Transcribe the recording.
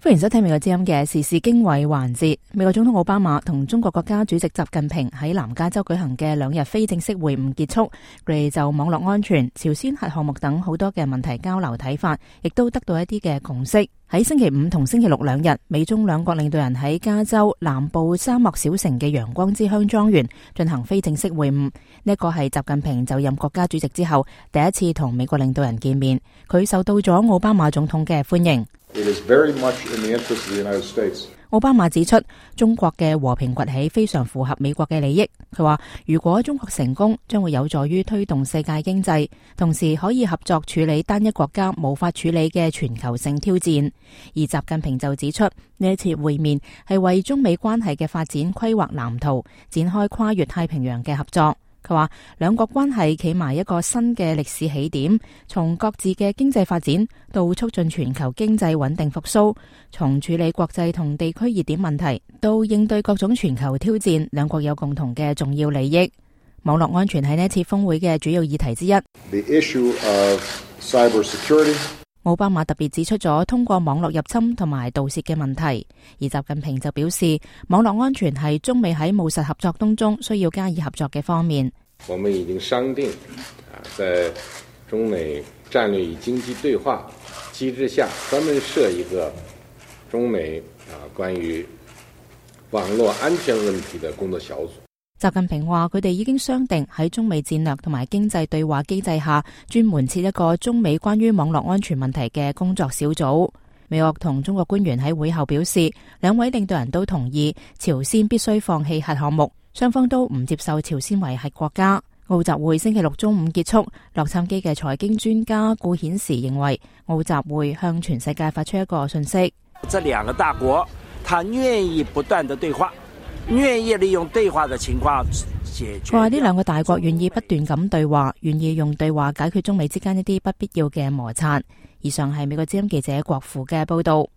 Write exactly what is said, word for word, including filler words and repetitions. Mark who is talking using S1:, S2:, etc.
S1: 歡迎收聽美國之音嘅時事經緯環節。美國總統奧巴馬同中國國家主席習近平喺南加州舉行嘅兩日非正式會晤結束，佢哋就網絡安全、朝鮮核項目等好多嘅問題交流睇法，亦都得到一啲嘅共識。喺星期五同星期六兩日，美中兩國領導人喺加州南部沙漠小城嘅陽光之鄉莊園進行非正式會晤。呢一個係習近平就任國家主席之後第一次同美國領導人見面，佢受到咗奧巴馬總統嘅歡迎。
S2: It is very much in the interest of the United States.
S1: 奧巴馬指出，中國嘅和平崛起非常符合美國嘅利益。佢話，如果中國成功，將會有助於推動世界經濟，同時可以合作處理單一國家無法處理嘅全球性挑戰。而習近平就指出，呢一次會面係為中美關係嘅發展規劃藍圖，展開跨越太平洋嘅合作。佢話兩國關係企埋一個新嘅歷史起點，從各自嘅經濟發展到促進全球經濟穩定復甦，從處理國際同地區熱點問題到應對各種全球挑戰，兩國有共同嘅重要利益。網絡安全係呢一次峰會嘅主要議題之一。
S2: The issue of cybersecurity.
S1: 奧巴馬特別指出咗通過網絡入侵同埋盜竊嘅問題，而習近平就表示，網絡安全係中美喺務實合作當中需要加以合作嘅方面。
S3: 我們已經商定，啊，在中美戰略與經濟對話機制下，專門設一個中美啊關於網絡安全問題的工作小組。
S1: 習近平話佢哋已經商定喺中美戰略同埋經濟對話機制下，專門設一個中美關於網絡安全問題嘅工作小組。美國同中國官員喺會後表示，兩位領導人都同意朝鮮必須放棄核項目，雙方都唔接受朝鮮為核國家。澳習會星期六中午結束，洛杉磯嘅財經專家顧顯時認為，澳習會向全世界發出一個訊息：
S4: 這兩個大國，他願意不斷的對話。願意利用對話的情況解決。
S1: 佢話呢兩個大國願意不斷咁對話，願意用對話解決中美之間一啲不必要嘅摩擦。以上係美國之音記者郭富嘅報道。